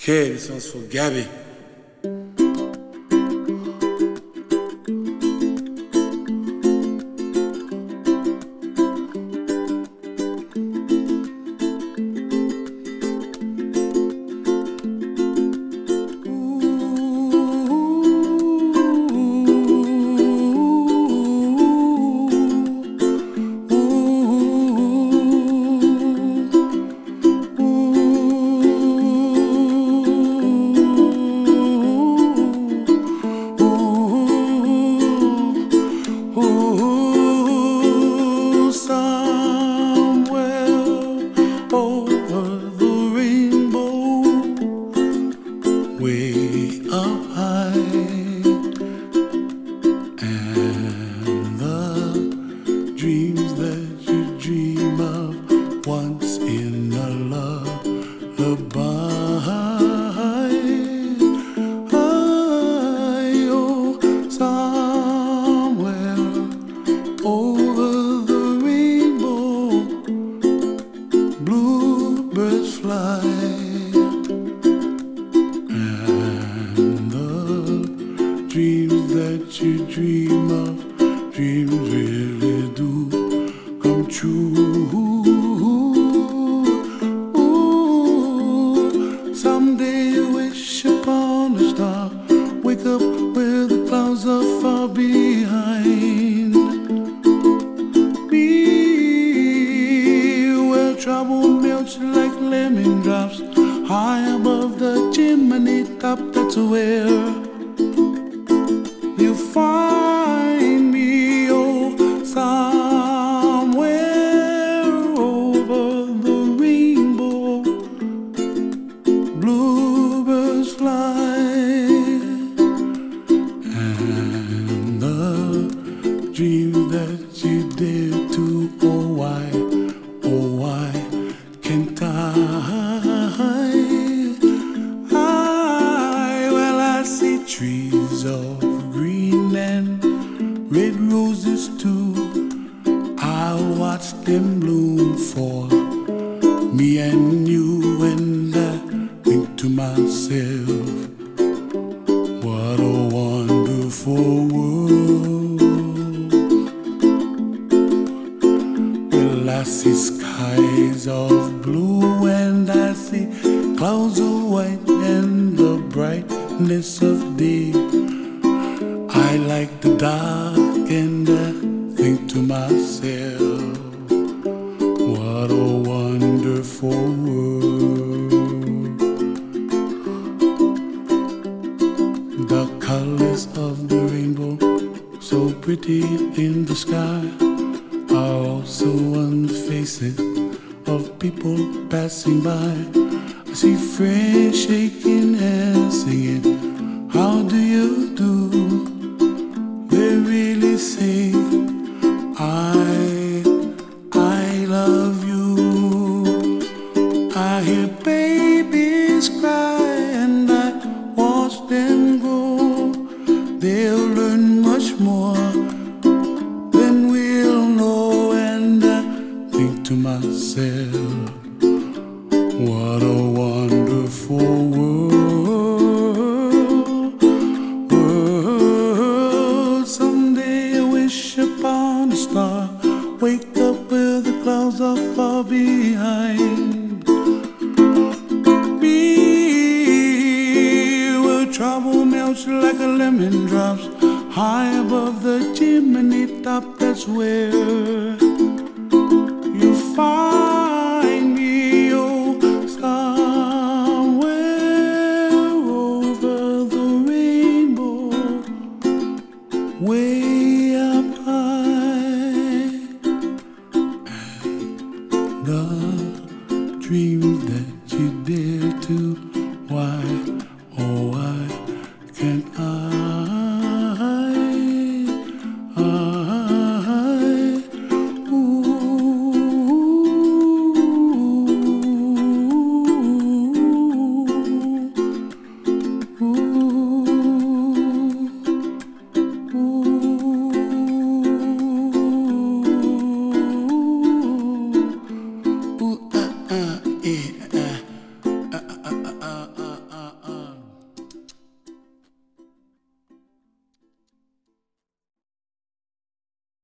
Okay, this one's for Gabby. Way up high, and the dreams that you dream of once in a lullaby. Oh, somewhere over the rainbow, bluebirds fly. Dreams that you dream of, dreams really do come true. Ooh, someday you wish upon a star, wake up where the clouds are far behind me, where trouble melts like lemon drops, high above the chimney top. That's where you find me, oh, somewhere over the rainbow, bluebirds fly, and the dreams that you dare to, oh why can't well, I see trees of green and red roses too. I watch them bloom for me and you, and I think to myself, what a wonderful world. Well, I see skies of blue and I see clouds of white and the brightness of day. I like the dark and I think to myself, what a wonderful world. The colors of the rainbow, so pretty in the sky, are also on the faces of people passing by. I see friends shaking hands singing, how do you do? They really say, I love you. I hear babies cry and I watch them grow. They'll learn much more than we'll know, and I think to myself, what a wonderful world. Someday I wish upon a star, wake up where the clouds are far behind me, where trouble melts like a lemon drops, high above the chimney top. That's where you find me, oh, somewhere over the rainbow, way up high, and the dreams that you dare to